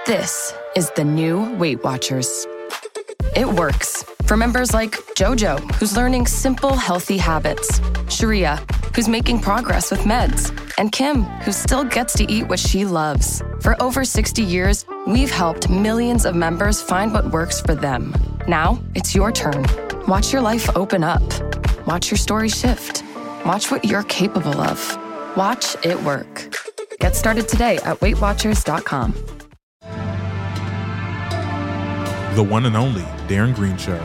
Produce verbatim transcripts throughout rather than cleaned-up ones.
This is the new Weight Watchers. It works for members like JoJo, who's learning simple, healthy habits, Sharia, who's making progress with meds, and Kim, who still gets to eat what she loves. For over sixty years, we've helped millions of members find what works for them. Now, it's your turn. Watch your life open up. Watch your story shift. Watch what you're capable of. Watch it work. Get started today at weight watchers dot com. The one and only Darren Green Show.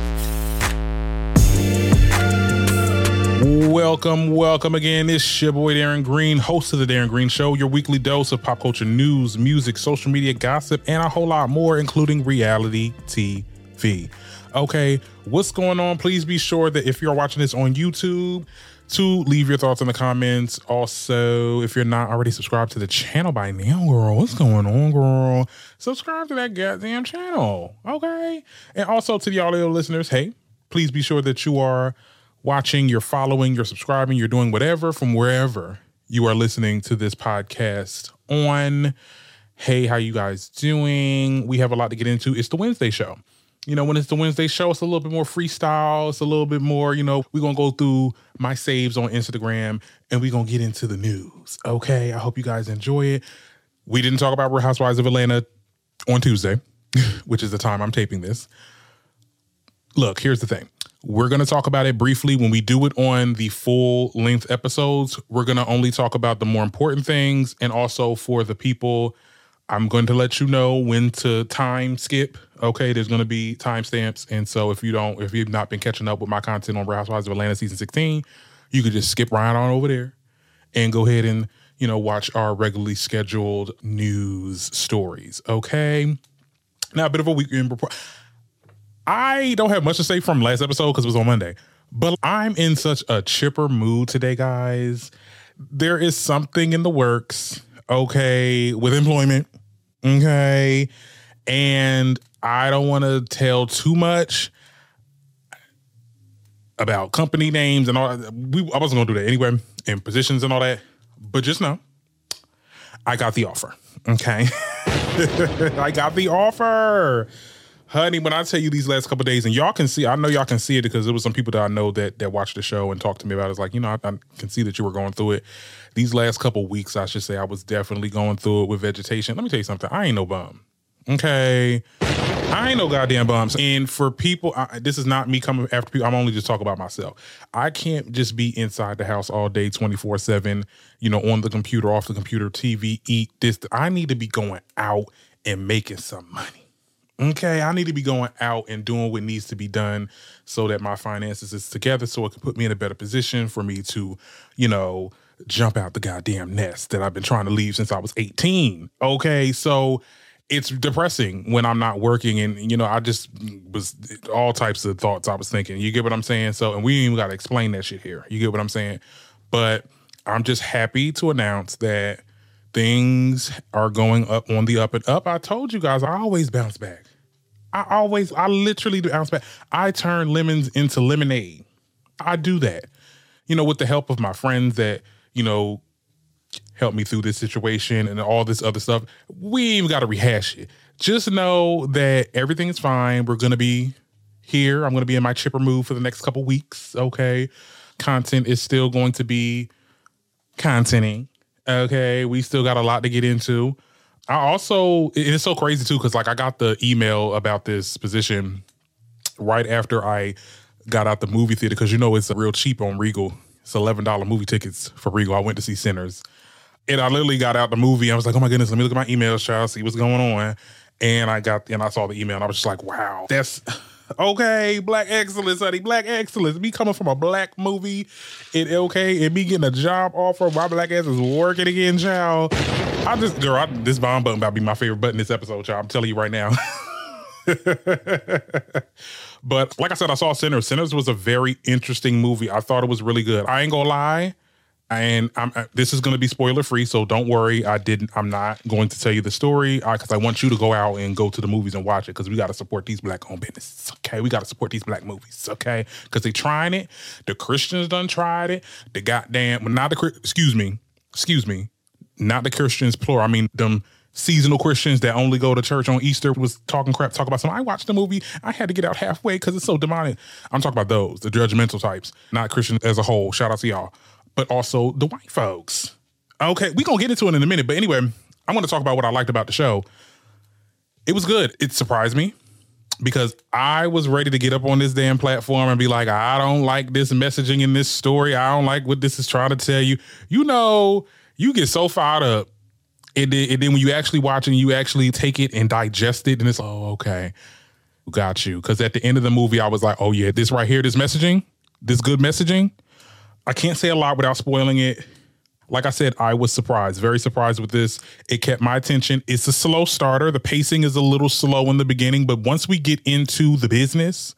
Welcome, welcome again. It's your boy Darren Green, host of the Darren Green Show, your weekly dose of pop culture news, music, social media gossip, and a whole lot more, including reality T V. Okay, what's going on? Please be sure that if you're watching this on YouTube, to leave your thoughts in the comments. Also, if you're not already subscribed to the channel by now, girl, what's going on, girl? Subscribe to that goddamn channel, okay? And also to the audio listeners, hey, please be sure that you are watching, you're following, you're subscribing, you're doing whatever from wherever you are listening to this podcast on. Hey, how you guys doing? We have a lot to get into. It's the Wednesday show. You know, when it's the Wednesday show, it's a little bit more freestyle. It's a little bit more, you know, we're going to go through my saves on Instagram and we're going to get into the news. Okay. I hope you guys enjoy it. We didn't talk about Real Housewives of Atlanta on Tuesday, which is the time I'm taping this. Look, here's the thing. We're going to talk about it briefly. When we do it on the full length episodes, we're going to only talk about the more important things. And also for the people, I'm going to let you know when to time skip. Okay, there's going to be timestamps. And so if you don't, if you've not been catching up with my content on Real Housewives of Atlanta season sixteen, you could just skip right on over there and go ahead and, you know, watch our regularly scheduled news stories. Okay. Now, a bit of a weekend report. I don't have much to say from last episode because it was on Monday, but I'm in such a chipper mood today, guys. There is something in the works, okay, with employment, okay, and I don't want to tell too much about company names and all that. We, I wasn't going to do that anyway, and positions and all that, but just know, I got the offer, okay? I got the offer. Honey, when I tell you these last couple of days, and y'all can see, I know y'all can see it because there was some people that I know that that watched the show and talked to me about it. It's like, you know, I, I can see that you were going through it. These last couple of weeks, I should say, I was definitely going through it with vegetation. Let me tell you something. I ain't no bum. Okay? I ain't no goddamn bums. And for people, I, this is not me coming after people. I'm only just talking about myself. I can't just be inside the house all day, twenty-four seven, you know, on the computer, off the computer, T V, eat this. I need to be going out and making some money. Okay, I need to be going out and doing what needs to be done so that my finances is together so it can put me in a better position for me to, you know, jump out the goddamn nest that I've been trying to leave since I was eighteen. Okay, so it's depressing when I'm not working and, you know, I just was all types of thoughts I was thinking. You get what I'm saying? So, and we ain't even got to explain that shit here. You get what I'm saying? But I'm just happy to announce that things are going up on the up and up. I told you guys, I always bounce back. I always, I literally do bounce back. I turn lemons into lemonade. I do that. You know, with the help of my friends that, you know, help me through this situation and all this other stuff. We ain't even got to rehash it. Just know that everything is fine. We're going to be here. I'm going to be in my chipper mood for the next couple weeks. Okay. Content is still going to be contenting. Okay. We still got a lot to get into. I also, it's so crazy too, because like I got the email about this position right after I got out the movie theater, because you know it's real cheap on Regal. It's eleven dollars movie tickets for Regal. I went to see Sinners. And I literally got out the movie. I was like, oh my goodness, let me look at my emails, child, see what's going on. And I got, and I saw the email and I was just like, wow, that's, okay, black excellence, honey, black excellence. Me coming from a black movie, and okay, and me getting a job offer, my black ass is working again, child. I just, girl, I, this bomb button about to be my favorite button this episode, child. I'm telling you right now. But like I said, I saw Sinners. Sinners was a very interesting movie. I thought it was really good. I ain't gonna lie. And I'm, I, this is going to be spoiler free, so don't worry. I didn't. I'm not going to tell you the story because I, I want you to go out and go to the movies and watch it because we got to support these black-owned businesses. Okay, we got to support these black movies. Okay, because they trying it. The Christians done tried it. The goddamn, well, not the excuse me, excuse me, not the Christians plural. I mean them seasonal Christians that only go to church on Easter was talking crap, talk about something. I watched the movie. I had to get out halfway because it's so demonic. I'm talking about those, the judgmental types, not Christians as a whole. Shout out to y'all. But also the white folks. Okay, we're going to get into it in a minute. But anyway, I want to talk about what I liked about the show. It was good. It surprised me because I was ready to get up on this damn platform and be like, I don't like this messaging in this story. I don't like what this is trying to tell you. You know, you get so fired up. And then, and then when you actually watch it and you actually take it and digest it, and it's, oh, okay, got you. Because at the end of the movie, I was like, oh, yeah, this right here, this messaging, this good messaging. I can't say a lot without spoiling it. Like I said, I was surprised, very surprised with this. It kept my attention. It's a slow starter. The pacing is a little slow in the beginning, but once we get into the business,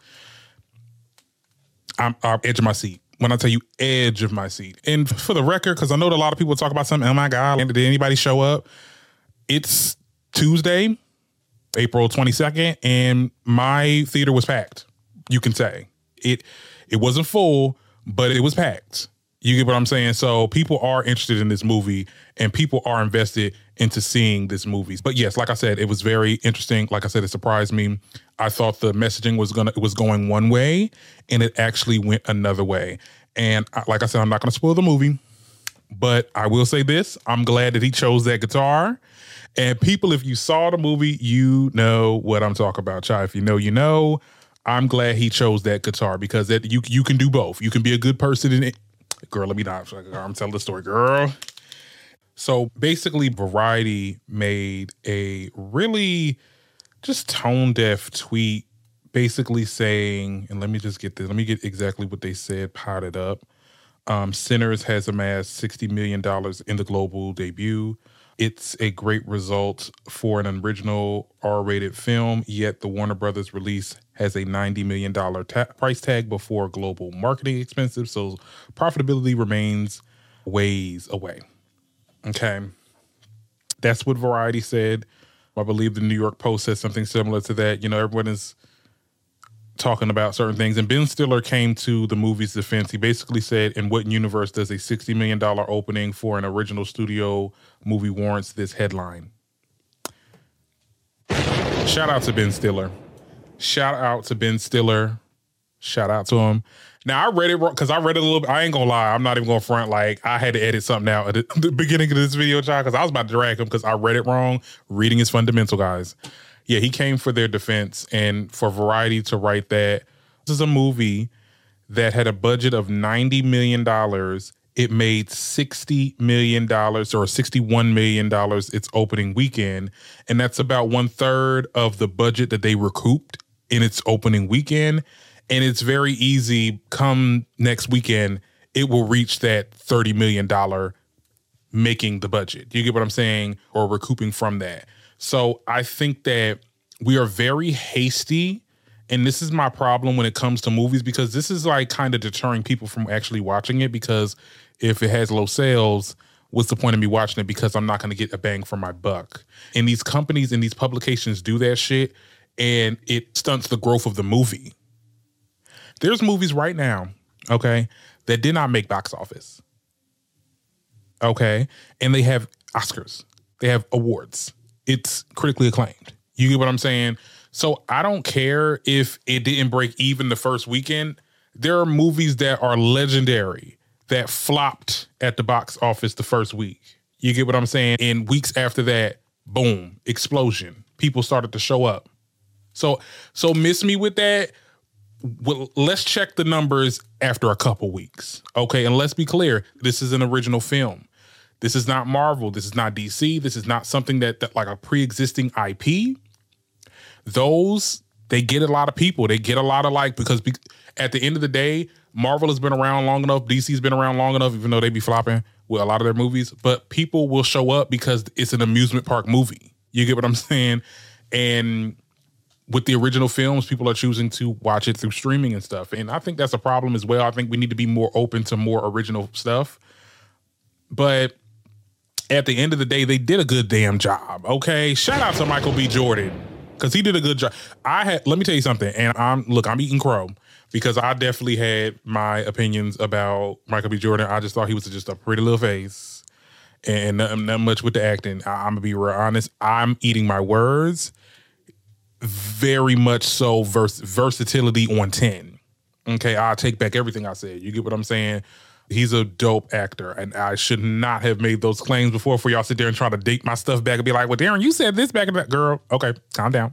I'm, I'm edge of my seat. When I tell you edge of my seat. And for the record, because I know that a lot of people talk about something, oh my God, did anybody show up? It's Tuesday, April twenty-second, and my theater was packed. You can say. It it wasn't full, but it was packed. You get what I'm saying? So people are interested in this movie and people are invested into seeing this movie. But yes, like I said, it was very interesting. Like I said, it surprised me. I thought the messaging was gonna it was going one way and it actually went another way. And I, like I said, I'm not gonna spoil the movie, but I will say this. I'm glad that he chose that guitar. And people, if you saw the movie, you know what I'm talking about, child. If you know, you know. I'm glad he chose that guitar because that you you can do both. You can be a good person in it. Girl, let me not. I'm telling the story, girl. So basically, Variety made a really just tone-deaf tweet basically saying, and let me just get this. Let me get exactly what they said, potted up. Um, Sinners has amassed sixty million dollars in the global debut. It's a great result for an original R-rated film, yet the Warner Brothers release has a ninety million dollars ta- price tag before global marketing expenses, so profitability remains ways away. Okay. That's what Variety said. I believe the New York Post said something similar to that. You know, everyone is talking about certain things. And Ben Stiller came to the movie's defense. He basically said, in what universe does a sixty million dollars opening for an original studio movie warrants this headline? Shout out to Ben Stiller. Shout out to Ben Stiller. Shout out to him. Now, I read it wrong because I read it a little bit. I ain't going to lie. I'm not even going to front. Like, I had to edit something out at the beginning of this video, child, because I was about to drag him because I read it wrong. Reading is fundamental, guys. Yeah, he came for their defense, and for Variety to write that this is a movie that had a budget of ninety million dollars. It made sixty million dollars or sixty-one million dollars its opening weekend, and that's about one third of the budget that they recouped in its opening weekend. And it's very easy, come next weekend, it will reach that thirty million dollars making the budget. You get what I'm saying? Or recouping from that. So I think that we are very hasty, and this is my problem when it comes to movies, because this is like kind of deterring people from actually watching it, because if it has low sales, what's the point of me watching it, because I'm not going to get a bang for my buck. And these companies and these publications do that shit, and it stunts the growth of the movie. There's movies right now, okay, that did not make box office, okay, and they have Oscars. They have awards. It's critically acclaimed. You get what I'm saying? So I don't care if it didn't break even the first weekend. There are movies that are legendary that flopped at the box office the first week. You get what I'm saying? And weeks after that, boom, explosion. People started to show up. So, so miss me with that. Well, let's check the numbers after a couple weeks. Okay, and let's be clear. This is an original film. This is not Marvel. This is not D C. This is not something that, that like a pre-existing I P. Those, they get a lot of people. They get a lot of like, because be, at the end of the day, Marvel has been around long enough. D C's been around long enough, even though they be flopping with a lot of their movies. But people will show up because it's an amusement park movie. You get what I'm saying? And with the original films, people are choosing to watch it through streaming and stuff. And I think that's a problem as well. I think we need to be more open to more original stuff. But at the end of the day, they did a good damn job. Okay. Shout out to Michael B. Jordan, because he did a good job. I had, let me tell you something. And I'm, look, I'm eating crow because I definitely had my opinions about Michael B. Jordan. I just thought he was just a pretty little face. and not, not much with the acting. I, I'm gonna be real honest. I'm eating my words. Very much so. Vers- versatility on ten. Okay, I'll take back everything I said. You get what I'm saying? He's a dope actor, and I should not have made those claims before for y'all sit there and try to date my stuff back and be like, well, Darren, you said this back in that. Girl, okay, calm down.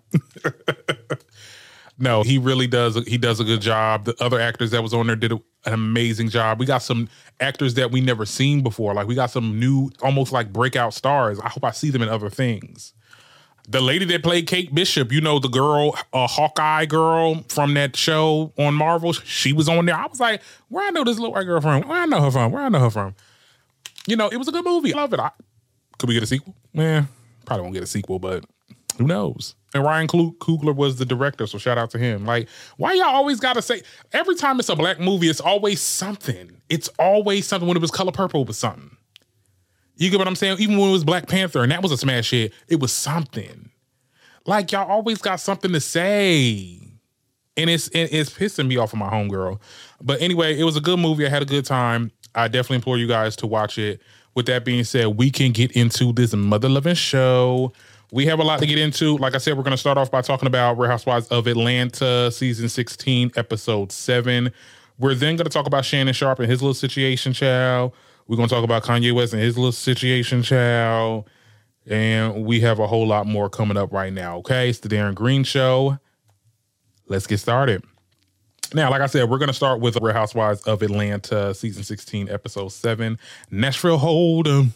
No, he really does. He does a good job. The other actors that was on there did a, an amazing job. We got some actors that we never seen before. Like, we got some new, almost like breakout stars. I hope I see them in other things. The lady that played Kate Bishop, you know, the girl, uh, Hawkeye girl from that show on Marvel, she was on there. I was like, where I know this little white girl from? Where I know her from? Where I know her from? You know, it was a good movie. I love it. I, could we get a sequel? Yeah, probably won't get a sequel, but who knows? And Ryan Coogler was the director, so shout out to him. Like, why y'all always gotta say, every time it's a black movie, it's always something. It's always something. When it was Color Purple, it was something. You get what I'm saying? Even when it was Black Panther and that was a smash hit, it was something. Like, y'all always got something to say. And it's it, it's pissing me off of my homegirl. But anyway, it was a good movie. I had a good time. I definitely implore you guys to watch it. With that being said, we can get into this mother-loving show. We have a lot to get into. Like I said, we're going to start off by talking about Real Housewives of Atlanta, season sixteen, episode seven. We're then going to talk about Shannon Sharpe and his little situation, child. We're going to talk about Kanye West and his little situation, child. And we have a whole lot more coming up right now, okay? It's the Darren Green Show. Let's get started. Now, like I said, we're going to start with Real Housewives of Atlanta, season sixteen, episode seven, Nashville Hold'em.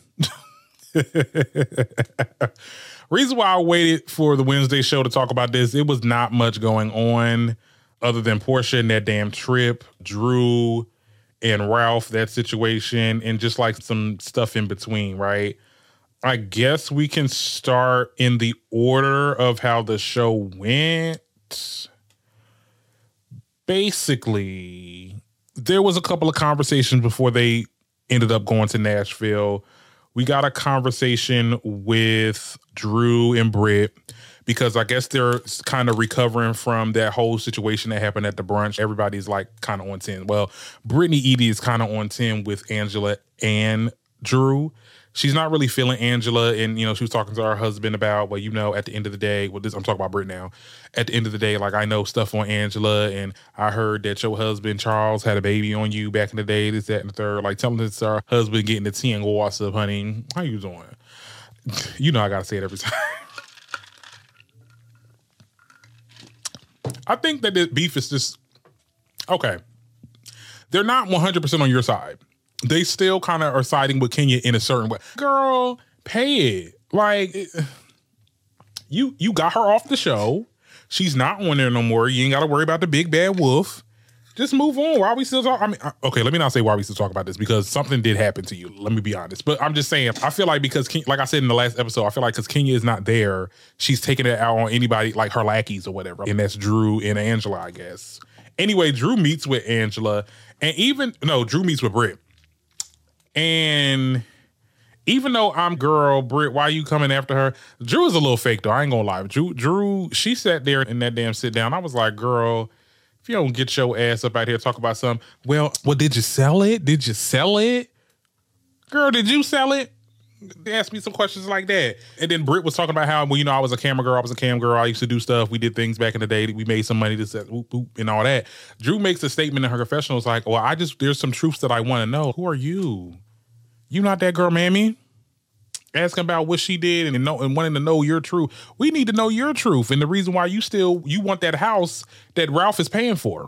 Reason why I waited for the Wednesday show to talk about this, it was not much going on other than Portia and that damn trip, Drew and Ralph, that situation, and just like some stuff in between, right? I guess we can start in the order of how the show went. Basically, there was a couple of conversations before they ended up going to Nashville. We got a conversation with Drew and Britt because I guess they're kind of recovering from that whole situation that happened at the brunch. Everybody's like kind of on ten. Well, Brittany Edie is kind of on ten with Angela and Drew. She's not really feeling Angela, and, you know, she was talking to her husband about, well, you know, at the end of the day, well, this, I'm talking about Britt now. At the end of the day, like, I know stuff on Angela, and I heard that your husband, Charles, had a baby on you back in the day, this, that, and the third. Like, telling this her husband getting the tea and go, what's up, honey? How you doing? You know I got to say it every time. I think that this beef is just, okay, they're not one hundred percent on your side. They still kind of are siding with Kenya in a certain way. Girl, pay it. Like, it, you you got her off the show. She's not on there no more. You ain't got to worry about the big bad wolf. Just move on. Why are we still talking? I mean, okay, let me not say why we still talk about this, because something did happen to you. Let me be honest. But I'm just saying, I feel like because, Ken, like I said in the last episode, I feel like because Kenya is not there, she's taking it out on anybody, like her lackeys or whatever. And that's Drew and Angela, I guess. Anyway, Drew meets with Angela. And even, no, Drew meets with Britt. And even though I'm girl, Britt, why are you coming after her? Drew is a little fake, though. I ain't gonna lie. Drew, Drew, she sat there in that damn sit down. I was like, girl, if you don't get your ass up out here talk about something, well, well, did you sell it? Did you sell it? Girl, did you sell it? They asked me some questions like that. And then Britt was talking about how, well, you know, I was a camera girl. I was a cam girl. I used to do stuff. We did things back in the day. We made some money, this, that, whoop, whoop, and all that. Drew makes a statement in her confessional. It's like, well, I just, there's some truths that I want to know. Who are you? You not that girl, mammy? Asking about what she did and, know, and wanting to know your truth. We need to know your truth. And the reason why you still, you want that house that Ralph is paying for.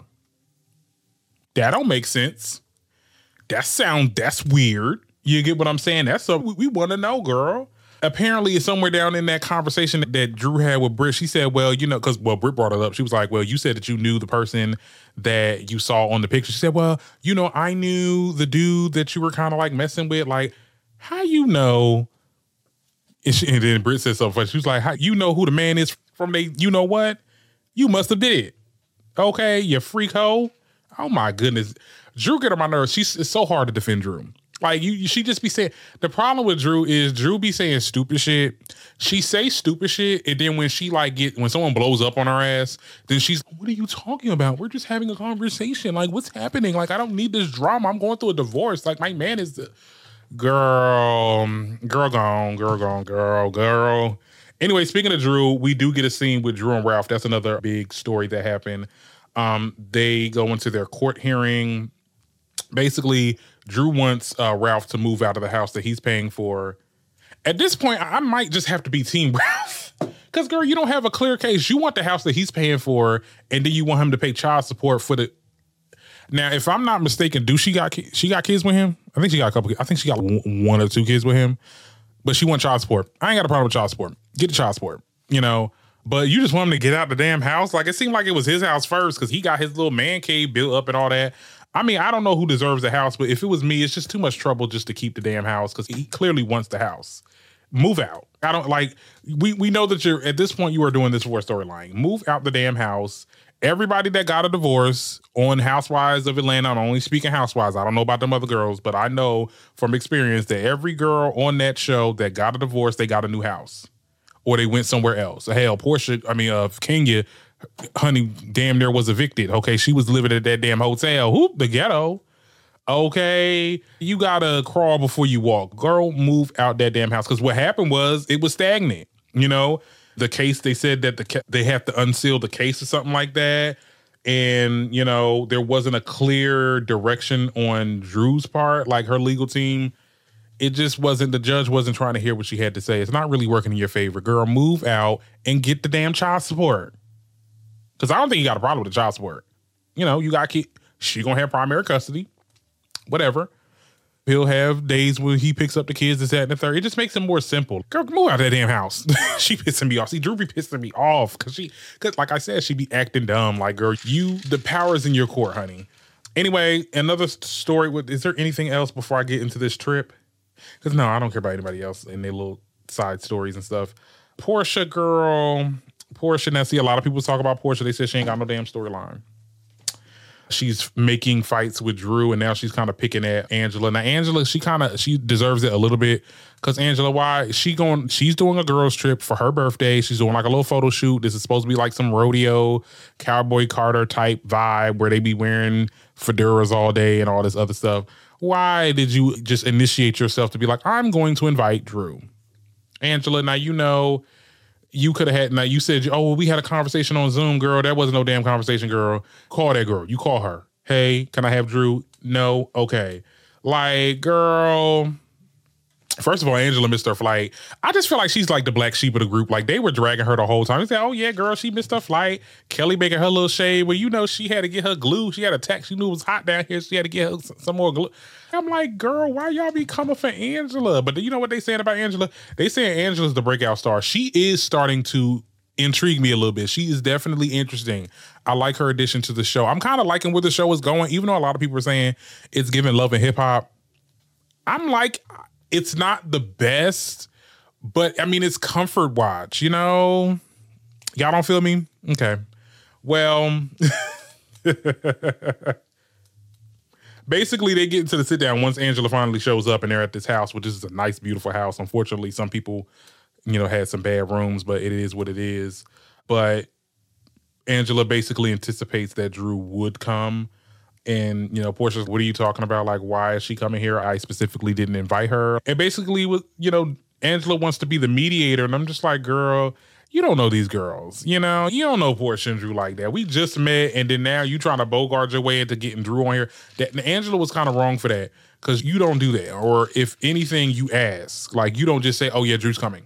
That don't make sense. That sound, that's weird. You get what I'm saying? That's what we, we want to know, girl. Apparently, somewhere down in that conversation that Drew had with Britt, she said, well, you know, because, well, Britt brought it up. She was like, well, you said that you knew the person that you saw on the picture. She said, well, you know, I knew the dude that you were kind of like messing with. Like, how you know? And, she, and then Britt said something funny. She was like, how you know who the man is from they, you know what? You must have did it. Okay, you freak hoe. Oh, my goodness. Drew get on my nerves. She's, it's so hard to defend Drew. Like, you, she just be saying, the problem with Drew is Drew be saying stupid shit. She say stupid shit, and then when she like get, when someone blows up on her ass, then she's, what are you talking about? We're just having a conversation. Like, what's happening? Like, I don't need this drama. I'm going through a divorce. Like, my man is, the, Girl, girl gone, girl gone, girl, girl. Anyway, speaking of Drew, we do get a scene with Drew and Ralph. That's another big story that happened. Um, they go into their court hearing. Basically, Drew wants uh, Ralph to move out of the house that he's paying for. At this point, I might just have to be Team Ralph. Because, girl, you don't have a clear case. You want the house that he's paying for, and then you want him to pay child support for the... Now, if I'm not mistaken, do she got ki- she got kids with him? I think she got a couple. I think she got one or two kids with him, but she wants child support. I ain't got a problem with child support. Get the child support, you know. But you just want him to get out the damn house. Like, it seemed like it was his house first because he got his little man cave built up and all that. I mean, I don't know who deserves the house, but if it was me, it's just too much trouble just to keep the damn house because he clearly wants the house. Move out. I don't like. We we know that you're at this point. You are doing this for a storyline. Move out the damn house. Everybody that got a divorce on Housewives of Atlanta, I'm only speaking Housewives. I don't know about them other girls, but I know from experience that every girl on that show that got a divorce, they got a new house or they went somewhere else. Hell, Portia, I mean, uh, Kenya, honey, damn near was evicted. Okay, she was living at that damn hotel. Whoop, the ghetto. Okay, you gotta crawl before you walk. Girl, move out that damn house. Because what happened was it was stagnant, you know? The case, they said that the they have to unseal the case or something like that. And, you know, there wasn't a clear direction on Drew's part, like her legal team. It just wasn't, the judge wasn't trying to hear what she had to say. It's not really working in your favor. Girl, move out and get the damn child support. Because I don't think you got a problem with the child support. You know, you got kid, she gonna have primary custody, whatever. He'll have days when he picks up the kids, this, that, and the third. It just makes him more simple. Girl, move out of that damn house. She pissing me off. See, Drew be pissing me off because she, because like I said, she be acting dumb. Like, girl, you, the power's in your court, honey. Anyway, another story. With, is there anything else before I get into this trip? Because no, I don't care about anybody else and their little side stories and stuff. Portia, girl. Portia, now see, a lot of people talk about Portia. They said she ain't got no damn storyline. She's making fights with Drew, and now she's kind of picking at Angela. Now, Angela, she kind of, she deserves it a little bit because Angela, why? She going, she's doing a girls trip for her birthday. She's doing like a little photo shoot. This is supposed to be like some rodeo, Cowboy Carter type vibe where they be wearing fedoras all day and all this other stuff. Why did you just initiate yourself to be like, I'm going to invite Drew? Angela, now you know, you could have had, now you said, oh, well, we had a conversation on Zoom, girl. That wasn't no damn conversation, girl. Call that girl. You call her. Hey, can I have Drew? No? Okay. Like, girl, first of all, Angela missed her flight. I just feel like she's like the black sheep of the group. Like, they were dragging her the whole time. They said, oh, yeah, girl, she missed her flight. Kelly making her little shade. Well, you know, she had to get her glue. She had a text. She knew it was hot down here. She had to get her some more glue. I'm like, girl, why y'all be coming for Angela? But you know what they saying about Angela? They saying Angela's the breakout star. She is starting to intrigue me a little bit. She is definitely interesting. I like her addition to the show. I'm kind of liking where the show is going, even though a lot of people are saying it's giving Love and Hip Hop. I'm like, it's not the best, but I mean, it's comfort watch, you know? Y'all don't feel me? Okay. Well, basically, they get into the sit down once Angela finally shows up and they're at this house, which is a nice, beautiful house. Unfortunately, some people, you know, had some bad rooms, but it is what it is. But Angela basically anticipates that Drew would come. And, you know, Portia's, what are you talking about? Like, why is she coming here? I specifically didn't invite her. And basically, you know, Angela wants to be the mediator. And I'm just like, girl, you don't know these girls, you know? You don't know Portia and Drew like that. We just met, and then now you trying to bogart your way into getting Drew on here. That Angela was kind of wrong for that, because you don't do that. Or if anything, you ask. Like, you don't just say, oh, yeah, Drew's coming.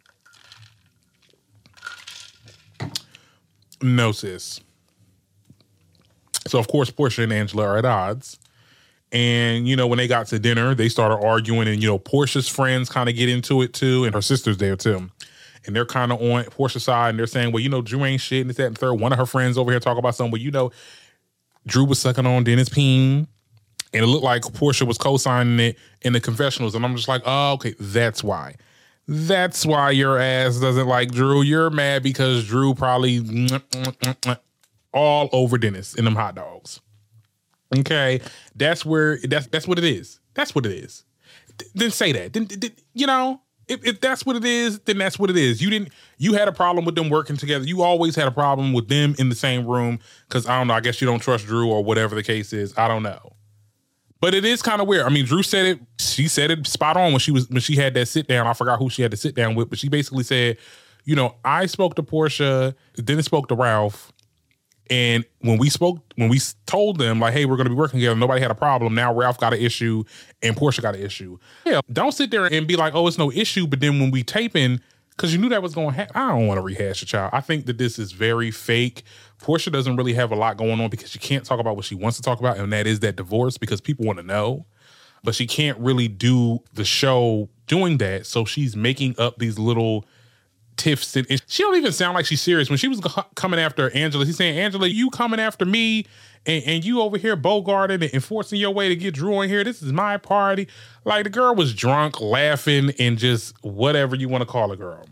No, sis. So, of course, Portia and Angela are at odds. And, you know, when they got to dinner, they started arguing, and, you know, Portia's friends kind of get into it, too, and her sister's there, too. And they're kind of on Portia's side, and they're saying, well, you know, Drew ain't shit, and this, that, and third. One of her friends over here talk about something. Well, you know, Drew was sucking on Dennis Peen, and it looked like Portia was co-signing it in the confessionals. And I'm just like, oh, okay, that's why. That's why your ass doesn't like Drew. You're mad because Drew probably all over Dennis in them hot dogs. Okay, that's where, that's that's what it is. That's what it is. Then say that. Then, then you know, If, if that's what it is, then that's what it is. You didn't. You had a problem with them working together. You always had a problem with them in the same room because, I don't know, I guess you don't trust Drew or whatever the case is. I don't know. But it is kind of weird. I mean, Drew said it. She said it spot on when she was when she had that sit down. I forgot who she had to sit down with, but she basically said, you know, I spoke to Portia, then it spoke to Ralph, and when we spoke, when we told them like, hey, we're going to be working together, nobody had a problem. Now Ralph got an issue and Portia got an issue. Yeah, don't sit there and be like, oh, it's no issue. But then when we taping, because you knew that was going to happen. I don't want to rehash the child. I think that this is very fake. Portia doesn't really have a lot going on because she can't talk about what she wants to talk about, and that is that divorce, because people want to know. But she can't really do the show doing that, so she's making up these little tiffs. And she don't even sound like she's serious. When she was coming after Angela, he's saying, Angela, you coming after me, and, and you over here bogarting and enforcing your way to get Drew in here. This is my party. Like, the girl was drunk, laughing, and just whatever you want to call a girl.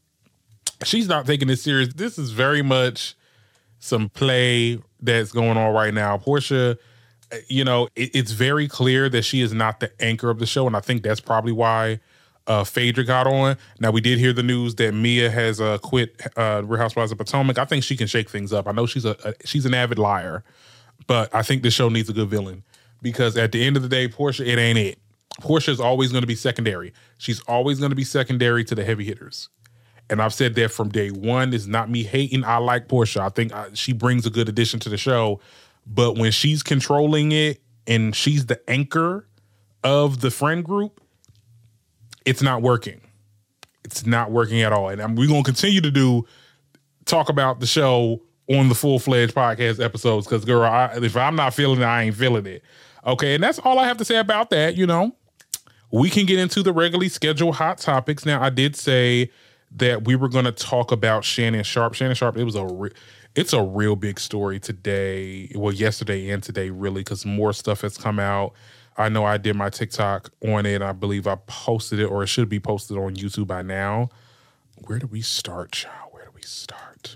She's not taking this serious. This is very much some play that's going on right now. Portia, you know, it, it's very clear that she is not the anchor of the show, and I think that's probably why uh, Phaedra got on. Now, we did hear the news that Mia has uh, quit uh, Real Housewives of Potomac. I think she can shake things up. I know she's a, a she's an avid liar, but I think the show needs a good villain, because at the end of the day, Portia, it ain't it. Portia is always going to be secondary. She's always going to be secondary to the heavy hitters. And I've said that from day one. It's not me hating. I like Portia. I think I, she brings a good addition to the show. But when she's controlling it and she's the anchor of the friend group, it's not working. It's not working at all. And I'm, we're going to continue to do talk about the show on the full-fledged podcast episodes, because, girl, I, if I'm not feeling it, I ain't feeling it. Okay, and that's all I have to say about that, you know. We can get into the regularly scheduled hot topics. Now, I did say that we were going to talk about Shannon Sharpe. Shannon Sharpe, it was a re- it's a real big story today. Well, yesterday and today, really, because more stuff has come out. I know I did my TikTok on it. I believe I posted it, or it should be posted on YouTube by now. Where do we start, child? Where do we start?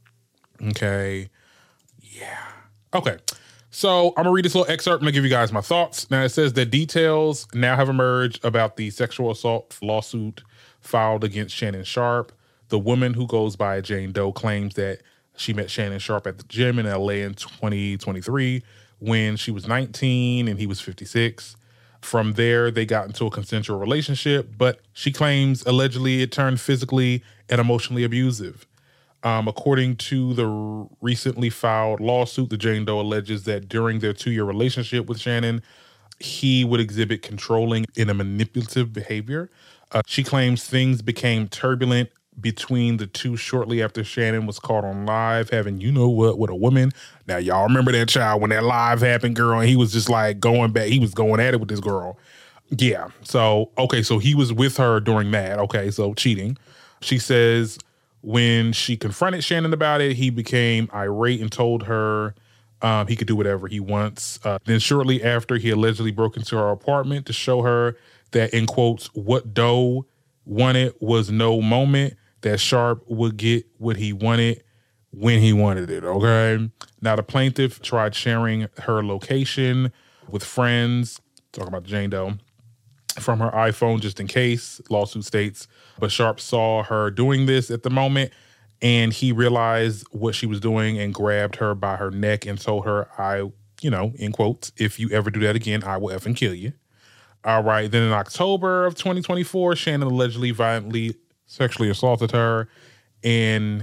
Okay. Yeah. Okay. So I'm going to read this little excerpt. I'm going to give you guys my thoughts. Now, it says that details now have emerged about the sexual assault lawsuit filed against Shannon Sharpe. The woman, who goes by Jane Doe, claims that she met Shannon Sharpe at the gym in L A in twenty twenty-three when she was nineteen and he was fifty-six. From there, they got into a consensual relationship, but she claims allegedly it turned physically and emotionally abusive. Um, according to the recently filed lawsuit, the Jane Doe alleges that during their two-year relationship with Shannon, he would exhibit controlling and a manipulative behavior. Uh, she claims things became turbulent between the two shortly after Shannon was caught on live having, you know what, with a woman. Now, y'all remember that child when that live happened, girl, and he was just like going back. He was going at it with this girl. Yeah. So, okay, so he was with her during that. Okay, so cheating. She says when she confronted Shannon about it, he became irate and told her um, he could do whatever he wants. Uh, then shortly after, he allegedly broke into her apartment to show her that, in quotes, what Doe wanted was no moment, that Sharpe would get what he wanted when he wanted it, okay? Now, the plaintiff tried sharing her location with friends, talking about Jane Doe, from her iPhone just in case, lawsuit states. But Sharpe saw her doing this at the moment, and he realized what she was doing and grabbed her by her neck and told her, I, you know, in quotes, if you ever do that again, I will effing kill you. All right. Then in October of twenty twenty-four, Shannon allegedly violently sexually assaulted her in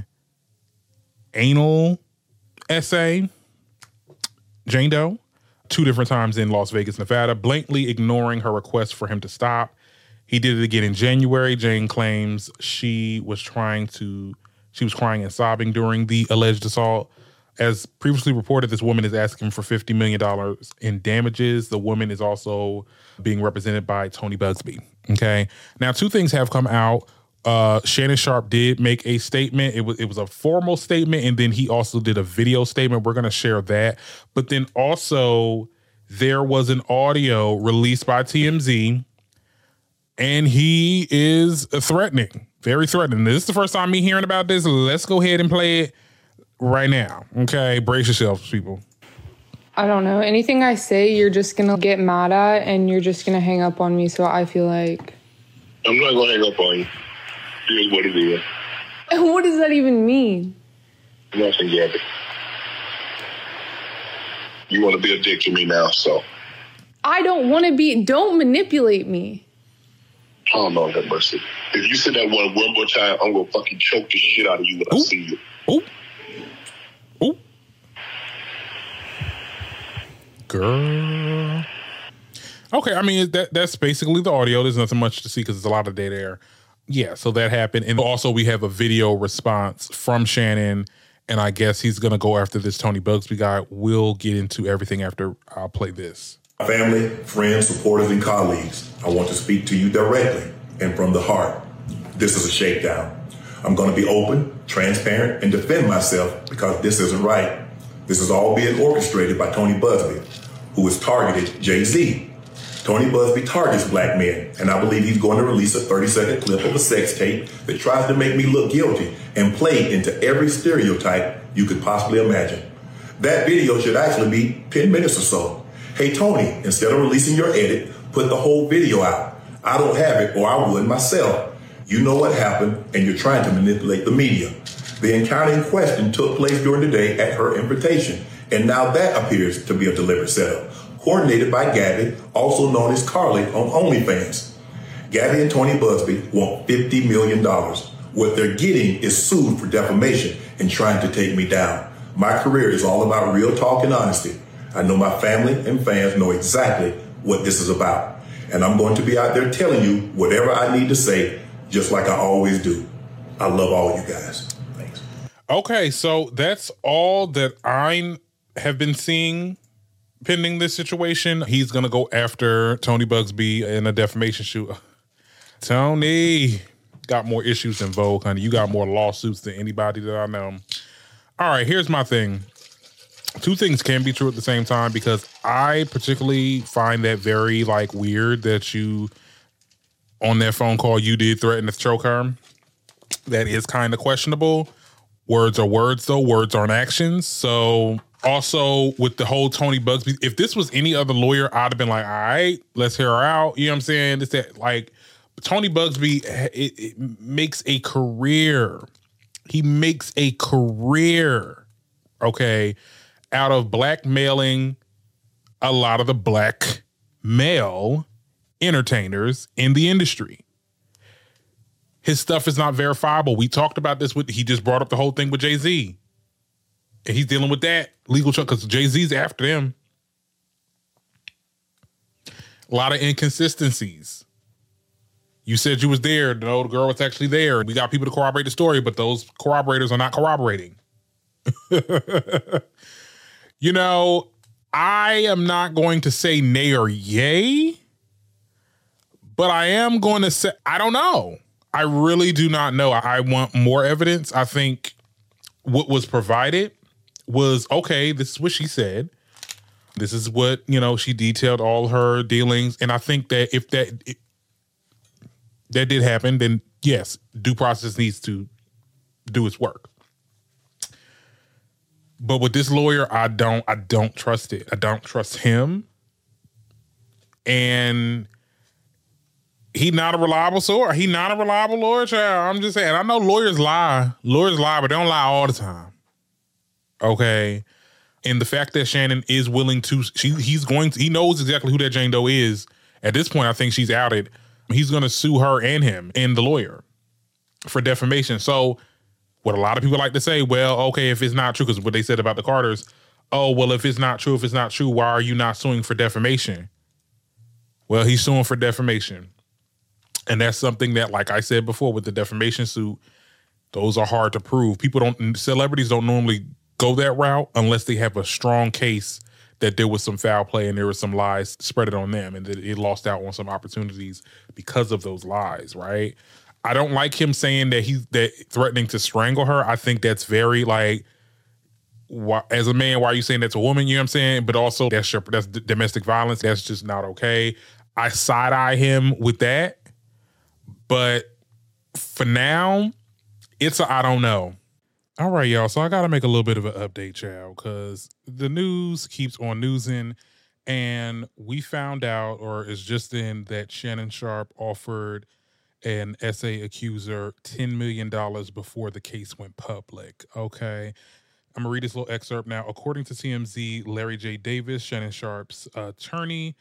anal essay, Jane Doe, two different times in Las Vegas, Nevada, blatantly ignoring her request for him to stop. He did it again in January. Jane claims she was trying to, she was crying and sobbing during the alleged assault. As previously reported, this woman is asking for fifty million dollars in damages. The woman is also being represented by Tony Bugsby. Okay. Now, two things have come out. Uh, Shannon Sharpe did make a statement. It was it was a formal statement, and then he also did a video statement. We're going to share that. But then also there was an audio released by T M Z, and he is threatening, very threatening. This is the first time me hearing about this. Let's go ahead and play it right now. Okay, brace yourselves, people. I don't know. Anything I say, you're just going to get mad at, and you're just going to hang up on me. So I feel like... I'm not going to hang up on you. Here's what it is. And what does that even mean? Nothing, Gabby. You want to be a dick to me now, so... I don't want to be, don't manipulate me. Oh, Lord have mercy. If you say that one one more time, I'm going to fucking choke the shit out of you when Ooh. I see you. Ooh. Ooh. Girl. Okay, I mean, that that's basically the audio. There's nothing much to see because there's a lot of data there. Yeah, so that happened. And also we have a video response from Shannon, and I guess he's going to go after this Tony Bugsby guy. We'll get into everything after I'll play this. Family, friends, supporters, and colleagues, I want to speak to you directly and from the heart. This is a shakedown. I'm going to be open, transparent, and defend myself because this isn't right. This is all being orchestrated by Tony Bugsby, who has targeted Jay-Z. Tony Bugsby targets black men, and I believe he's going to release a thirty-second clip of a sex tape that tries to make me look guilty and play into every stereotype you could possibly imagine. That video should actually be ten minutes or so. Hey, Tony, instead of releasing your edit, put the whole video out. I don't have it, or I would myself. You know what happened, and you're trying to manipulate the media. The encounter in question took place during the day at her invitation, and now that appears to be a deliberate setup, coordinated by Gabby, also known as Carly on OnlyFans. Gabby and Tony Bugsby want fifty million dollars. What they're getting is sued for defamation and trying to take me down. My career is all about real talk and honesty. I know my family and fans know exactly what this is about. And I'm going to be out there telling you whatever I need to say, just like I always do. I love all you guys. Thanks. Okay, so that's all that I have been seeing pending this situation. He's going to go after Tony Bugsby in a defamation suit. Tony got more issues than Vogue, honey. You got more lawsuits than anybody that I know. All right, here's my thing. Two things can be true at the same time because I particularly find that very like weird that you, on that phone call, you did threaten to choke her. That is kind of questionable. Words are words though. Words aren't actions. So also with the whole Tony Bugsby, if this was any other lawyer, I'd have been like, all right, let's hear her out. You know what I'm saying? It's that like Tony Bugsby, it, it makes a career. He makes a career, okay, out of blackmailing a lot of the black male entertainers in the industry. His stuff is not verifiable. We talked about this with, he just brought up the whole thing with Jay-Z. And he's dealing with that legal trouble because Jay-Z's after them. A lot of inconsistencies. You said you was there. No, the girl was actually there. We got people to corroborate the story, but those corroborators are not corroborating. You know, I am not going to say nay or yay, but I am going to say, I don't know. I really do not know. I want more evidence. I think what was provided was, okay, this is what she said. This is what, you know, she detailed all her dealings. And I think that if that, if that did happen, then yes, due process needs to do its work. But with this lawyer, I don't, I don't trust it. I don't trust him. And he not a reliable source. He not a reliable lawyer, child. I'm just saying. I know lawyers lie. Lawyers lie, but they don't lie all the time. Okay. And the fact that Shannon is willing to, she, he's going to, he knows exactly who that Jane Doe is. At this point, I think she's outed. He's going to sue her and him and the lawyer for defamation. So what a lot of people like to say, well, okay, if it's not true, because what they said about the Carters, oh, well, if it's not true, if it's not true, why are you not suing for defamation? Well, he's suing for defamation. And that's something that, like I said before, with the defamation suit, those are hard to prove. People don't, celebrities don't normally go that route unless they have a strong case that there was some foul play and there was some lies spread on them and that it lost out on some opportunities because of those lies, right? I don't like him saying that he's that threatening to strangle her. I think that's very like, why, as a man, why are you saying that's a woman? You know what I'm saying? But also that's your, that's domestic violence. That's just not okay. I side eye him with that. But for now, it's a I don't know. All right, y'all. So I got to make a little bit of an update, child, because the news keeps on newsing. And we found out, or it's just in, that Shannon Sharpe offered an S A accuser ten million dollars before the case went public. Okay. I'm going to read this little excerpt now. According to T M Z, Larry J. Davis, Shannon Sharpe's attorney,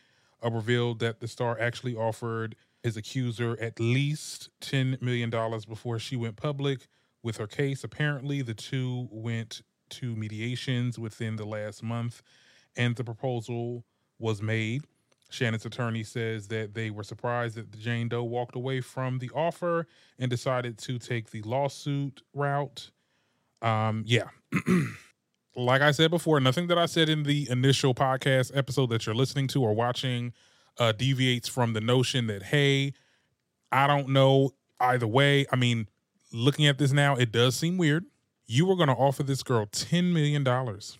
uh, revealed that the star actually offered his accuser at least ten million dollars before she went public with her case. Apparently, the two went to mediations within the last month, and the proposal was made. Shannon's attorney says that they were surprised that the Jane Doe walked away from the offer and decided to take the lawsuit route. Um, yeah. Like I said before, nothing that I said in the initial podcast episode that you're listening to or watching uh, deviates from the notion that, hey, I don't know either way. I mean, looking at this now, it does seem weird. You were going to offer this girl ten million dollars,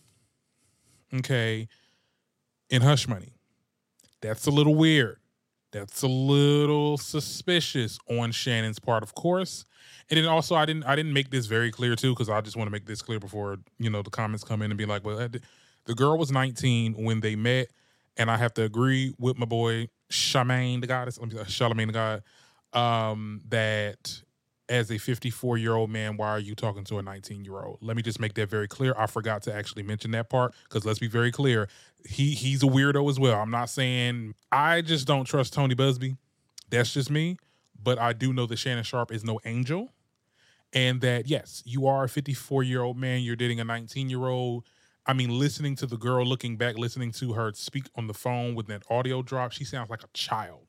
okay, in hush money. That's a little weird. That's a little suspicious on Shannon's part, of course. And then also, I didn't I didn't make this very clear, too, because I just want to make this clear before, you know, the comments come in and be like, well, the girl was nineteen when they met, and I have to agree with my boy Charlamagne the Goddess, Charlamagne the God, um, that as a fifty-four-year-old man, why are you talking to a nineteen-year-old? Let me just make that very clear. I forgot to actually mention that part, because let's be very clear. He he's a weirdo as well. I'm not saying I just don't trust Tony Busby. That's just me. But I do know that Shannon Sharpe is no angel. And that, yes, you are a fifty-four-year-old man. You're dating a nineteen-year-old. I mean, listening to the girl, looking back, listening to her speak on the phone with that audio drop, she sounds like a child.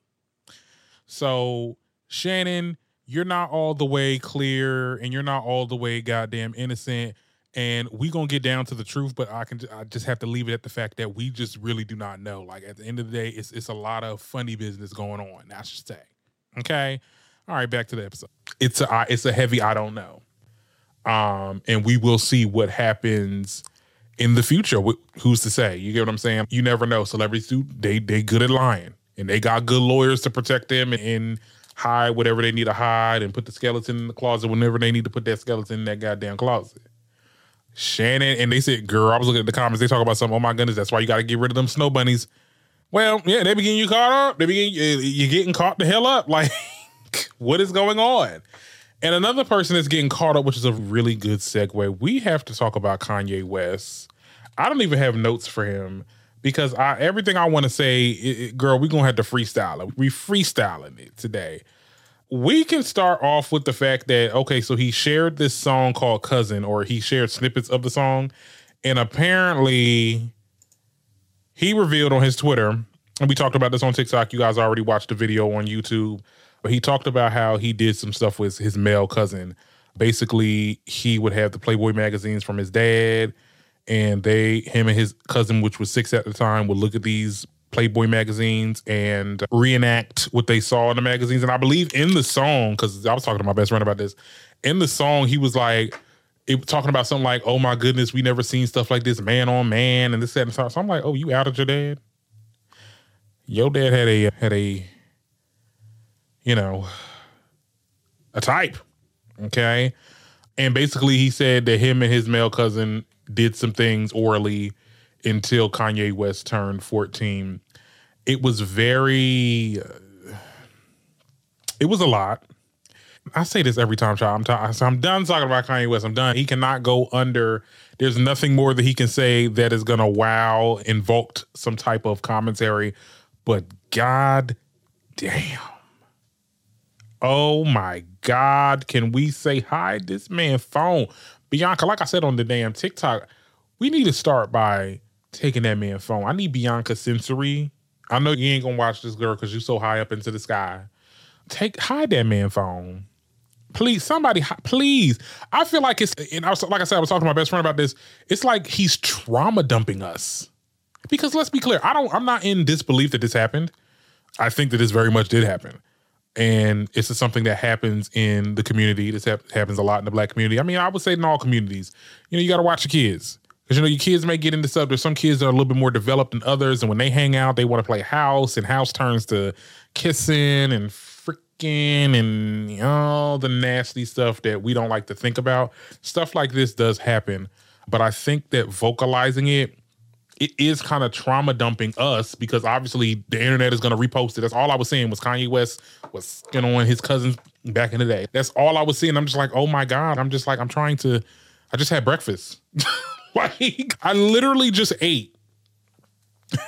So, Shannon, you're not all the way clear, and you're not all the way goddamn innocent. And we gonna get down to the truth, but I can I just have to leave it at the fact that we just really do not know. Like, at the end of the day, it's it's a lot of funny business going on, I should say. Okay, all right, back to the episode. It's a it's a heavy I don't know, um, and we will see what happens in the future. Who's to say? You get what I'm saying? You never know. Celebrities do they they good at lying, and they got good lawyers to protect them and hide whatever they need to hide, and put the skeleton in the closet whenever they need to put that skeleton in that goddamn closet. Shannon, and they said, girl, I was looking at the comments, they talk about something, oh my goodness, that's why you got to get rid of them snow bunnies. Well, yeah, they be getting you caught up. They be getting, you're getting caught the hell up. Like, what is going on? And another person that's getting caught up, which is a really good segue, we have to talk about Kanye West. I don't even have notes for him because I, everything I want to say, it, it, girl, we're going to have to freestyle it. We freestyling it today. We can start off with the fact that, okay, so he shared this song called Cousin, or he shared snippets of the song, and apparently he revealed on his Twitter, and we talked about this on TikTok, you guys already watched the video on YouTube, but he talked about how he did some stuff with his male cousin. Basically, he would have the Playboy magazines from his dad, and they, him and his cousin, which was six at the time, would look at these Playboy magazines and reenact what they saw in the magazines. And I believe in the song, because I was talking to my best friend about this, in the song, he was like, it, talking about something like, oh my goodness, we never seen stuff like this, man on man, and this, that, and so. So I'm like, oh, you outed your dad? Your dad had a, had a, you know, a type, okay? And basically he said that him and his male cousin did some things orally until Kanye West turned fourteen. It was very, uh, it was a lot. I say this every time, child. I'm, t- I'm done talking about Kanye West. I'm done. He cannot go under. There's nothing more that he can say that is going to wow, invoke some type of commentary. But God damn. Oh my God. Can we say, hide this man's phone? Bianca, like I said on the damn TikTok, we need to start by taking that man's phone. I need Bianca sensory. I know you ain't gonna watch this girl because you're so high up into the sky. Take hide that man's phone. Please, somebody, please. I feel like it's, and I was, like I said, I was talking to my best friend about this. It's like he's trauma dumping us. Because let's be clear, I don't, I'm not in disbelief that this happened. I think that this very much did happen. And it's just something that happens in the community. This ha- happens a lot in the Black community. I mean, I would say in all communities. You know, you got to watch your kids. Because, you know, your kids may get into stuff. There's some kids that are a little bit more developed than others. And when they hang out, they want to play house. And house turns to kissing and freaking and all the nasty stuff that we don't like to think about. Stuff like this does happen. But I think that vocalizing it, it is kind of trauma dumping us because obviously the internet is going to repost it. That's all I was saying was Kanye West was, you know, on his cousins back in the day. That's all I was seeing. I'm just like, oh my God. I'm just like, I'm trying to, I just had breakfast. Like, I literally just ate.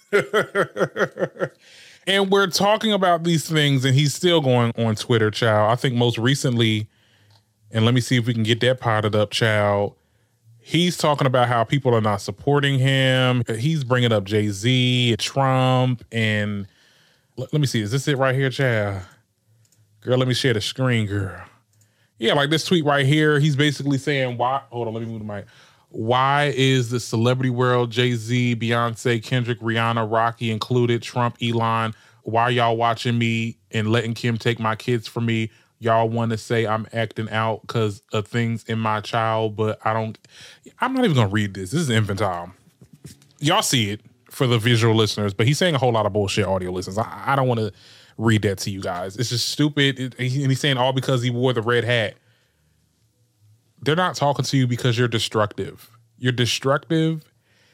And we're talking about these things, and he's still going on Twitter, child. I think most recently, and let me see if we can get that potted up, child. He's talking about how people are not supporting him. He's bringing up Jay-Z, Trump, and let, let me see. Is this it right here, child? Girl, let me share the screen, girl. Yeah, like this tweet right here. He's basically saying, why? Hold on, let me move the mic. Why is the celebrity world, Jay-Z, Beyonce, Kendrick, Rihanna, Rocky included, Trump, Elon, why y'all watching me and letting Kim take my kids from me? Y'all want to say I'm acting out because of things in my child, but I don't, I'm not even going to read this. This is infantile. Y'all see it for the visual listeners, but he's saying a whole lot of bullshit audio listeners. I, I don't want to read that to you guys. It's just stupid. It, and he's saying all because he wore the red hat. They're not talking to you because you're destructive. You're destructive,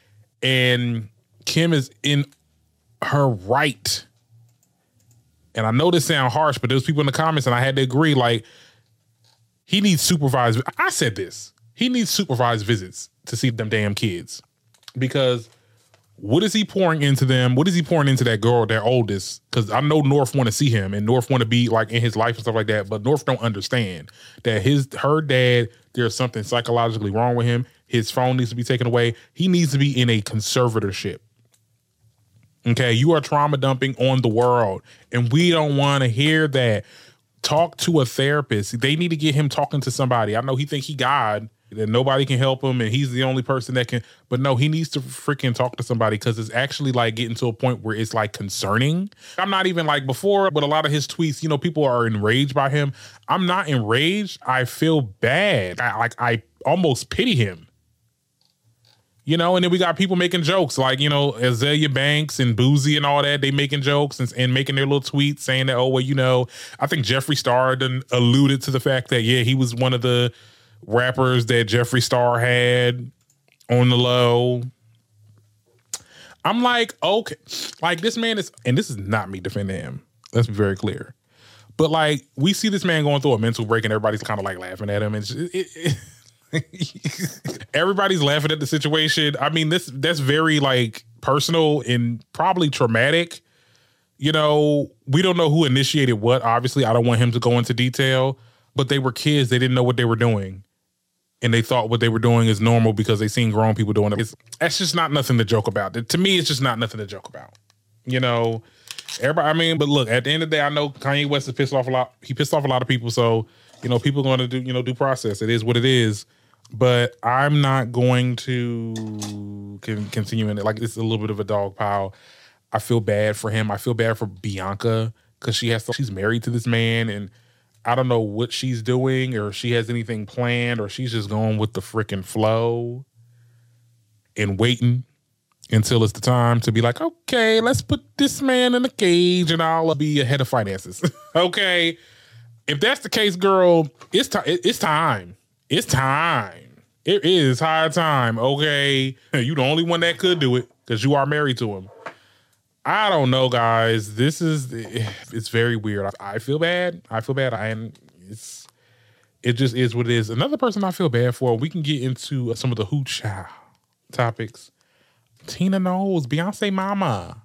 and Kim is in her right. And I know this sounds harsh, but there's people in the comments, and I had to agree, like, he needs supervised. I said this. He needs supervised visits to see them damn kids. Because what is he pouring into them? What is he pouring into that girl, their oldest? Because I know North want to see him, and North want to be like in his life and stuff like that. But North don't understand that his her dad, there's something psychologically wrong with him. His phone needs to be taken away. He needs to be in a conservatorship. Okay, you are trauma dumping on the world, and we don't want to hear that. Talk to a therapist. They need to get him talking to somebody. I know he think he God, that nobody can help him, and he's the only person that can. But no, he needs to freaking talk to somebody, because it's actually like getting to a point where it's like concerning. I'm not even like before, but a lot of his tweets, you know, people are enraged by him. I'm not enraged. I feel bad. I, like I almost pity him. You know, and then we got people making jokes like, you know, Azealia Banks and Boozy and all that. They making jokes and, and making their little tweets saying that, oh, well, you know, I think Jeffree Star done alluded to the fact that, yeah, he was one of the rappers that Jeffree Star had on the low. I'm like, okay, like this man is, and this is not me defending him. Let's be very clear. But like, we see this man going through a mental break, and everybody's kind of like laughing at him. And it, it, it, everybody's laughing at the situation. I mean, this that's very like personal and probably traumatic. You know, we don't know who initiated what. Obviously, I don't want him to go into detail, but they were kids. They didn't know what they were doing, and they thought what they were doing is normal because they seen grown people doing it. It's, that's just not nothing to joke about. To me, it's just not nothing to joke about. You know, everybody. I mean, but look, at the end of the day, I know Kanye West has pissed off a lot. He pissed off a lot of people. So, you know, people are going to do, you know, due process. It is what it is. But I'm not going to con- continue in it. Like, it's a little bit of a dog pile. I feel bad for him. I feel bad for Bianca, because she has to, she's married to this man, and I don't know what she's doing, or if she has anything planned, or she's just going with the freaking flow and waiting until it's the time to be like, okay, let's put this man in a cage and I'll be head of finances. Okay. If that's the case, girl, it's time. It's time. It's time. It is high time. Okay. You the only one that could do it, because you are married to him. I don't know, guys. This is, it's very weird. I feel bad. I feel bad. I am, it's, it just is what it is. Another person I feel bad for, we can get into some of the hooch topics. Tina Knowles, Beyonce mama.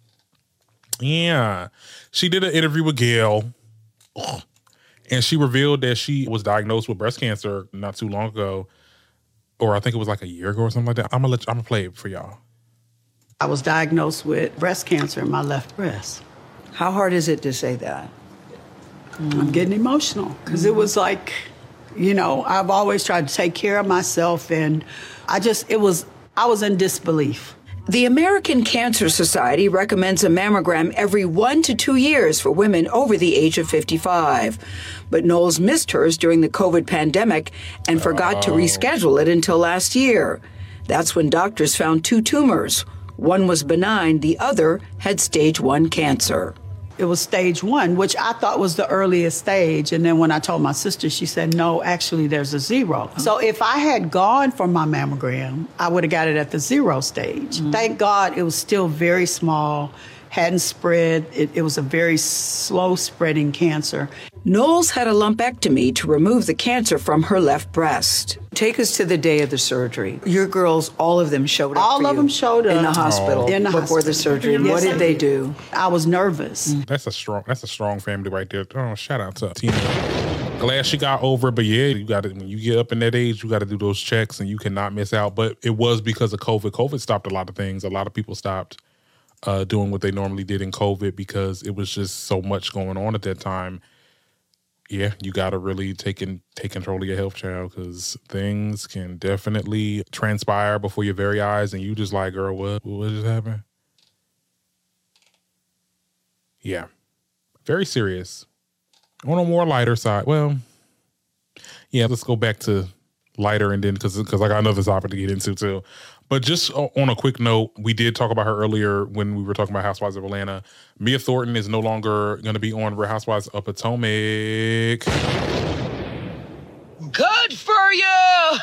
Yeah. She did an interview with Gayle. Ugh. And she revealed that she was diagnosed with breast cancer not too long ago, or I think it was like a year ago or something like that. I'm gonna let you, I'm gonna play it for y'all. I was diagnosed with breast cancer in my left breast. How hard is it to say that? Mm. I'm getting emotional, because mm. it was like, you know, I've always tried to take care of myself, and I just, it was, I was in disbelief. The American Cancer Society recommends a mammogram every one to two years for women over the age of fifty-five. But Knowles missed hers during the COVID pandemic and forgot oh. to reschedule it until last year. That's when doctors found two tumors. One was benign, the other had stage one cancer. It was stage one, which I thought was the earliest stage. And then when I told my sister, she said, no, actually, there's a zero. Mm-hmm. So if I had gone for my mammogram, I would have got it at the zero stage. Mm-hmm. Thank God it was still very small, hadn't spread. It, it was a very slow spreading cancer. Knowles had a lumpectomy to remove the cancer from her left breast. Take us to the day of the surgery. Your girls, all of them showed up All for of you them showed up. in the hospital In the before hospital. the surgery. Yes, What did they do? I was nervous. That's a strong. That's a strong family right there. Oh, shout out to Tina. Glad she got over, but yeah, you got to when you get up in that age, you got to do those checks, and you cannot miss out. But it was because of COVID. COVID stopped a lot of things. A lot of people stopped uh, doing what they normally did in COVID because it was just so much going on at that time. Yeah, you got to really take in, take control of your health, child, because things can definitely transpire before your very eyes, and you just like, girl, what what just happened? Yeah, very serious. On a more lighter side, well, yeah, let's go back to lighter and then because because I got another topic to get into too. But just on a quick note, we did talk about her earlier when we were talking about Housewives of Atlanta. Mia Thornton is no longer going to be on Real Housewives of Potomac. Good for you!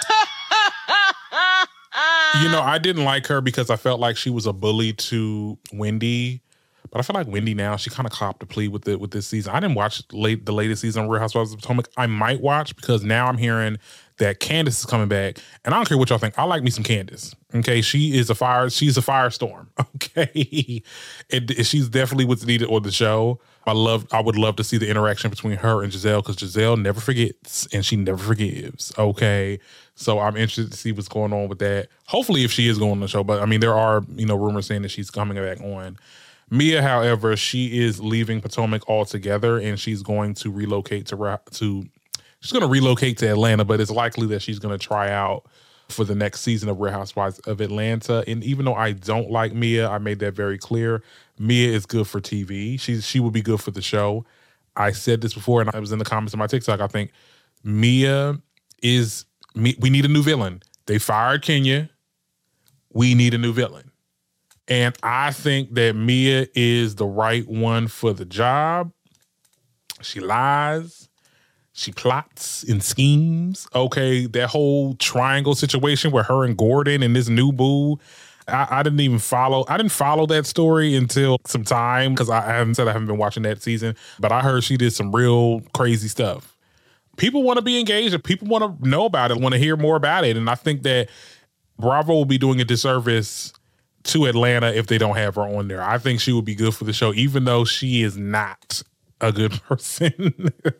You know, I didn't like her because I felt like she was a bully to Wendy. But I feel like Wendy now, she kind of copped the plea with the, with this season. I didn't watch late the latest season of Real Housewives of Potomac. I might watch because now I'm hearing that Candace is coming back. And I don't care what y'all think. I like me some Candace. Okay, she is a fire. She's a firestorm. Okay, it, she's definitely what's needed on the show. I love. I would love to see the interaction between her and Giselle because Giselle never forgets and she never forgives. Okay, so I'm interested to see what's going on with that. Hopefully, if she is going on the show, but I mean, there are you know rumors saying that she's coming back on. Mia, however, she is leaving Potomac altogether, and she's going to relocate to to. She's going to relocate to Atlanta, but it's likely that she's going to try out for the next season of Real Housewives of Atlanta. And even though I don't like Mia, I made that very clear. Mia is good for T V. She's she would be good for the show. I said this before, and I was in the comments of my TikTok. I think Mia is. We need a new villain. They fired Kenya. We need a new villain. And I think that Mia is the right one for the job. She lies. She plots and schemes. Okay, that whole triangle situation with her and Gordon and this new boo. I, I didn't even follow. I didn't follow that story until some time because I, I haven't said I haven't been watching that season. But I heard she did some real crazy stuff. People want to be engaged. And people want to know about it, want to hear more about it. And I think that Bravo will be doing a disservice to Atlanta if they don't have her on there. I think she would be good for the show, even though she is not a good person.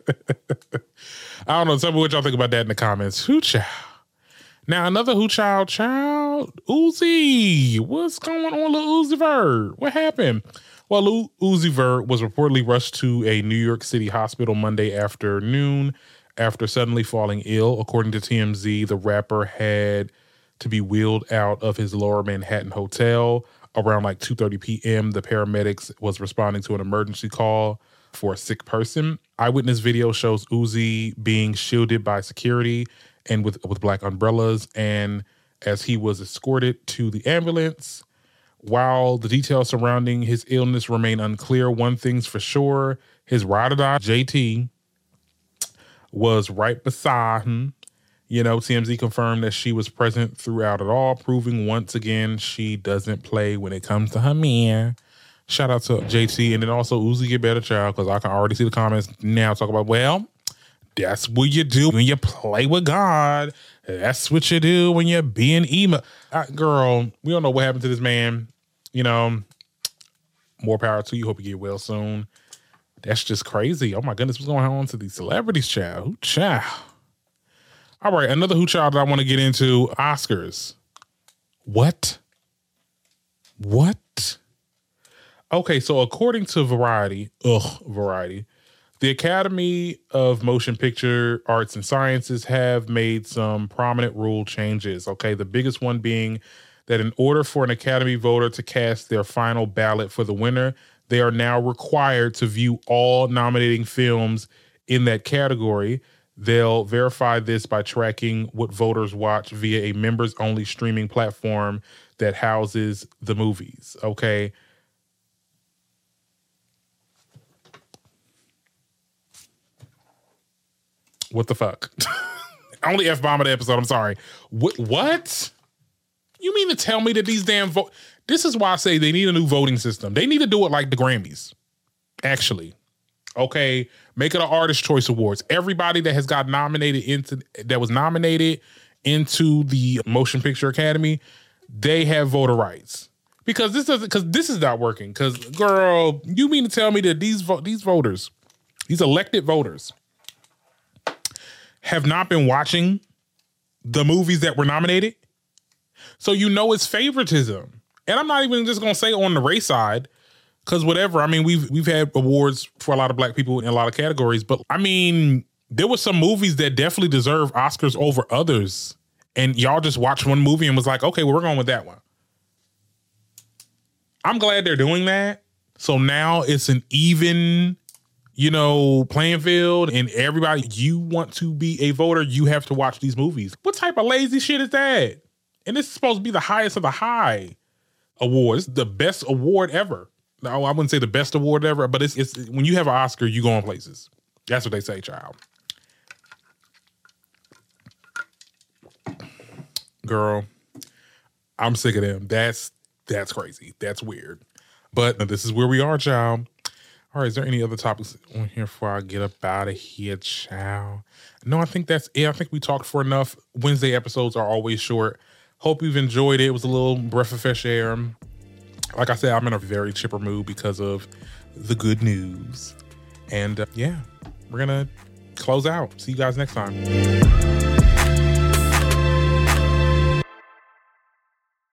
I don't know. Tell me what y'all think about that in the comments. Who child? Now, another who child child? Uzi. What's going on, little Uzi Vert? What happened? Well, Lil Uzi Vert was reportedly rushed to a New York City hospital Monday afternoon after suddenly falling ill. According to T M Z, the rapper had to be wheeled out of his Lower Manhattan hotel around like two thirty p.m. The paramedics was responding to an emergency call for a sick person. Eyewitness video shows Uzi being shielded by security and with, with black umbrellas, and as he was escorted to the ambulance. While the details surrounding his illness remain unclear, one thing's for sure, his ride-or-die, J T, was right beside him. You know, T M Z confirmed that she was present throughout it all, proving once again she doesn't play when it comes to her man. Shout out to J T. And then also Uzi Get Better Child, because I can already see the comments now talk about, well, that's what you do when you play with God. That's what you do when you're being emo. Uh, girl, we don't know what happened to this man. You know, more power to you. Hope you get well soon. That's just crazy. Oh my goodness, what's going on to these celebrities, child? Who child? All right, another who child that I want to get into, Oscars. What? What? Okay, so according to Variety, ugh, Variety, the Academy of Motion Picture Arts and Sciences have made some prominent rule changes. Okay, the biggest one being that in order for an Academy voter to cast their final ballot for the winner, they are now required to view all nominating films in that category. They'll verify this by tracking what voters watch via a members-only streaming platform that houses the movies, okay? What the fuck? Only F-bomb of the episode, I'm sorry. What? What? You mean to tell me that these damn vote... This is why I say they need a new voting system. They need to do it like the Grammys, actually. Okay, make it an Artist Choice Awards. Everybody that has got nominated into that was nominated into the Motion Picture Academy, they have voter rights. Because this doesn't because this is not working. Because girl, you mean to tell me that these vo- these voters, these elected voters, have not been watching the movies that were nominated? So you know it's favoritism. And I'm not even just gonna say on the race side. Because whatever, I mean, we've we've had awards for a lot of black people in a lot of categories, but I mean, there were some movies that definitely deserve Oscars over others, and y'all just watched one movie and was like, okay, well, we're going with that one. I'm glad they're doing that. So now it's an even, you know, playing field, and everybody, you want to be a voter, you have to watch these movies. What type of lazy shit is that? And this is supposed to be the highest of the high award. It's the best award ever. No, I wouldn't say the best award ever, but it's it's when you have an Oscar, you go on places. That's what they say, child. Girl, I'm sick of them. That's that's crazy. That's weird. But this is where we are, child. All right, is there any other topics on here before I get up out of here, child? No, I think that's it. I think we talked for enough. Wednesday episodes are always short. Hope you've enjoyed it. It was a little breath of fresh air. Like I said, I'm in a very chipper mood because of the good news. And uh, yeah, we're going to close out. See you guys next time.